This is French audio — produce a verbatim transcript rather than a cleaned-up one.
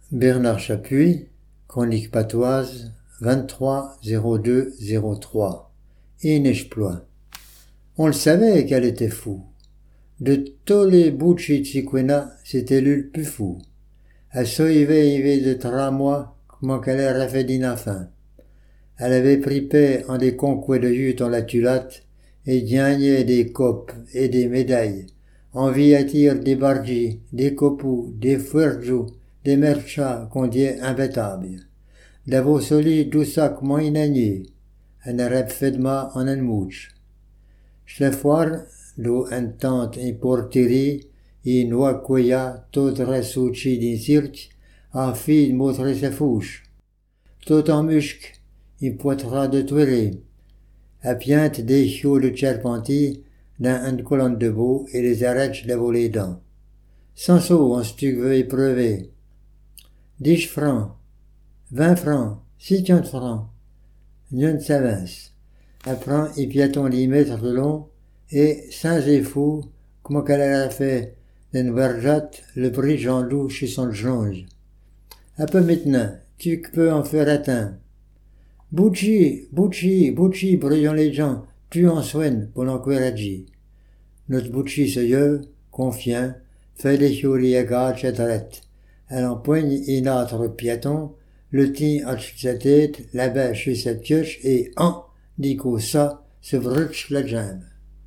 Bernard Chapuis, Chronique patoise, vingt-trois zéro deux zéro trois. Inexploit. On le savait qu'elle était fou. De tous les bouchis de Chiquena, c'était lui le plus fou. Elle soivait y de trois mois, comment qu'elle aurait fait d'inafin. Elle avait pris paix en des conquêtes de jute en la tulate, et gagnait des copes et des médailles, en viatir des bargis, des copous, des fuerjous, des merchats qu'on dit imbétables. D'avo soli dousac moins inagné, en arab fedma en un mouch. Schlefoir, do un tante in porteri, in noa koya, tot resouchi din cirque, a fille motre se fouche. Tot en musc, il poitera de tueler. À piinte des chiots de charpentier, dans une colonne de beau, et les arrêches de les dents. Sans saut, en stuc veut éprouver. Dix francs, vingt francs, cinquante francs. Nyon s'avance. Apprend, il piaton les mètres de long, et, sans effou, comment qu'elle a fait d'une vergeate, le prix Jean Loup chez son jonge. Un peu maintenant, tu peux en faire atteindre. Bouchi, Bouchi, Bouchi, bruyant les gens, tu en soignes pour l'encourager. Notre Bouchi se yeux, confiant, fait des chouris à gâche à droite. Elle empoigne un autre piéton, le tient à sa tête, la bêche sur sa pioche et, en, dit qu'au ça, se brûche la jambe.